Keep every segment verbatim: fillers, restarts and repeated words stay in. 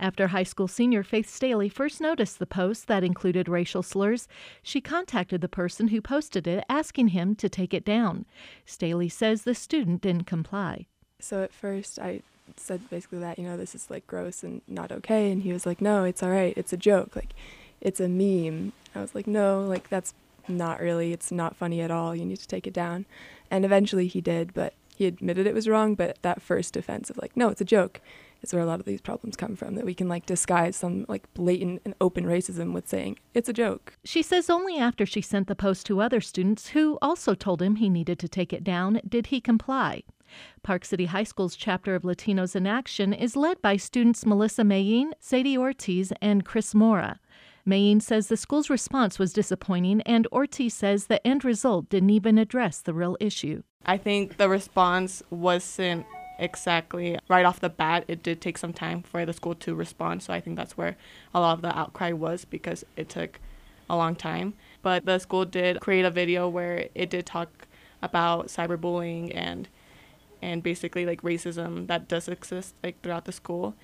After high school senior Faith Staley first noticed the post that included racial slurs, she contacted the person who posted it, asking him to take it down. Staley says the student didn't comply. So at first I said basically that, you know, this is like gross and not okay. And he was like, no, it's all right. It's a joke. Like, it's a meme. I was like, no, like that's not really, it's not funny at all. You need to take it down. And eventually he did, but he admitted it was wrong. But that first defense of like, no, it's a joke, is where a lot of these problems come from, that we can like disguise some like blatant and open racism with saying it's a joke. She says only after she sent the post to other students who also told him he needed to take it down did he comply. Park City High School's chapter of Latinos in Action is led by students Melissa Mayin, Sadie Ortiz, and Chris Mora. Mayin says the school's response was disappointing, and Ortiz says the end result didn't even address the real issue. I think the response wasn't exactly right off the bat. It did take some time for the school to respond, so I think that's where a lot of the outcry was, because it took a long time. But the school did create a video where it did talk about cyberbullying and and basically like racism that does exist like throughout the school.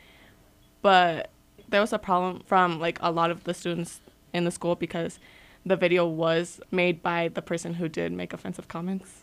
But there was a problem from like a lot of the students in the school, because the video was made by the person who did make offensive comments.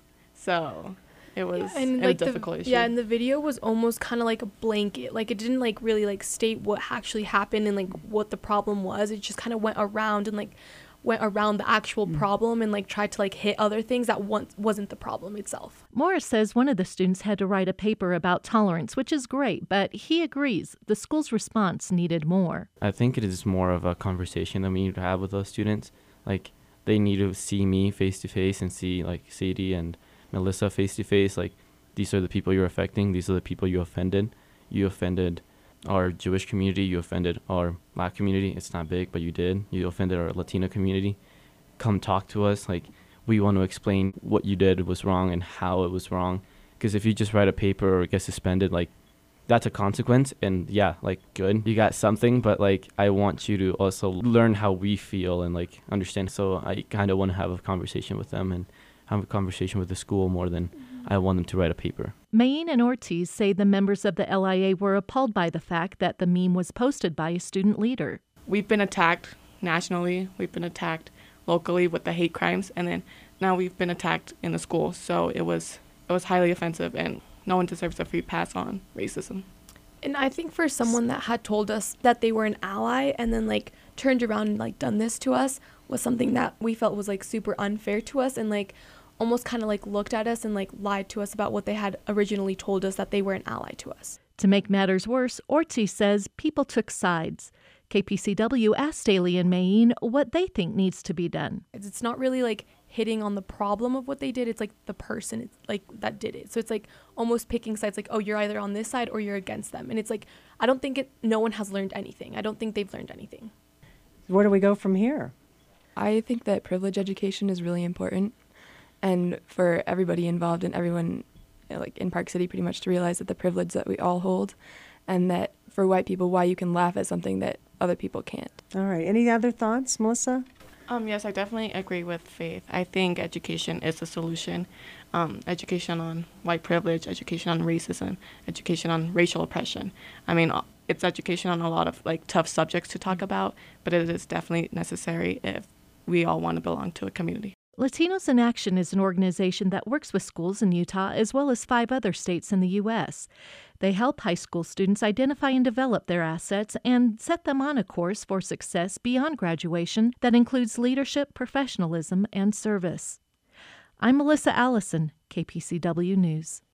So it was yeah, and, a like, difficult the, issue. Yeah, and the video was almost kind of like a blanket. Like, it didn't like really like state what actually happened and like what the problem was. It just kind of went around and like went around the actual mm. problem and like tried to like hit other things that once wasn't the problem itself. Morris says one of the students had to write a paper about tolerance, which is great, but he agrees the school's response needed more. I think it is more of a conversation that we need to have with those students. Like, they need to see me face to face and see like Sadie and Melissa face to face. Like, these are the people you're affecting. These are the people you offended. You offended our Jewish community. You offended our Black community. It's not big, but you did. You offended our Latino community. Come talk to us. Like, we want to explain what you did was wrong and how it was wrong. Because if you just write a paper or get suspended, like, that's a consequence. And yeah, like, good, you got something. But like, I want you to also learn how we feel and like understand. So I kind of want to have a conversation with them and have a conversation with the school more than I want them to write a paper. Mayin and Ortiz say the members of the L I A were appalled by the fact that the meme was posted by a student leader. We've been attacked nationally. We've been attacked locally with the hate crimes, and then now we've been attacked in the school. So it was it was highly offensive, and no one deserves a free pass on racism. And I think for someone that had told us that they were an ally and then like turned around and like done this to us was something that we felt was like super unfair to us, and like almost kind of like looked at us and like lied to us about what they had originally told us, that they were an ally to us. To make matters worse, Ortiz says people took sides. K P C W asked Staley and Mayin what they think needs to be done. It's not really like hitting on the problem of what they did. It's like the person it's like that did it. So it's like almost picking sides, like, oh, you're either on this side or you're against them. And it's like, I don't think it, no one has learned anything. I don't think they've learned anything. Where do we go from here? I think that privilege education is really important. And for everybody involved and everyone like in Park City pretty much to realize that the privilege that we all hold, and that for white people, why you can laugh at something that other people can't. All right. Any other thoughts, Melissa? Um, yes, I definitely agree with Faith. I think education is the solution. Um, education on white privilege, education on racism, education on racial oppression. I mean, it's education on a lot of like tough subjects to talk about, but it is definitely necessary if we all want to belong to a community. Latinos in Action is an organization that works with schools in Utah as well as five other states in the U S They help high school students identify and develop their assets and set them on a course for success beyond graduation that includes leadership, professionalism, and service. I'm Melissa Allison, K P C W News.